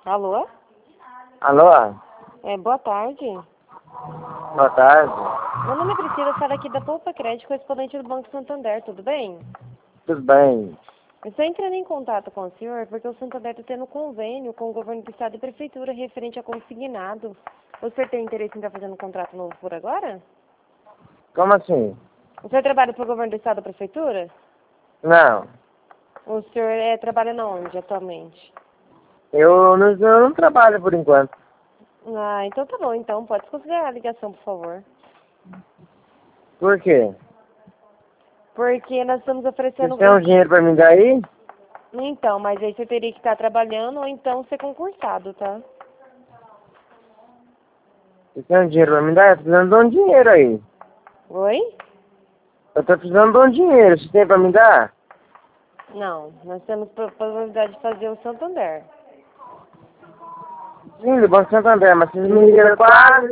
Alô? Alô? Boa tarde. Boa tarde. Meu nome é Priscila, eu falo aqui da Poupa Crédito, correspondente do Banco Santander, tudo bem? Tudo bem? Eu estou entrando em contato com o senhor porque o Santander está tendo convênio com o governo do estado e prefeitura referente a consignado. O senhor tem interesse em estar fazendo um contrato novo por agora? Como assim? O senhor trabalha para o governo do estado e prefeitura? Não. O senhor trabalha na onde atualmente? Eu não trabalho por enquanto. Ah, então tá bom, então pode considerar a ligação, por favor. Por quê? Porque nós estamos oferecendo... Vocês têm um dinheiro pra me dar aí? Então, mas aí você teria que estar trabalhando ou então ser concursado, tá? Vocês têm um dinheiro pra me dar? Eu tô precisando de um dinheiro aí. Oi? Eu tô precisando de um dinheiro. Vocês têm pra me dar? Não, nós temos possibilidade de fazer o Santander. Sim, do Banco Santander, mas vocês me ligaram quase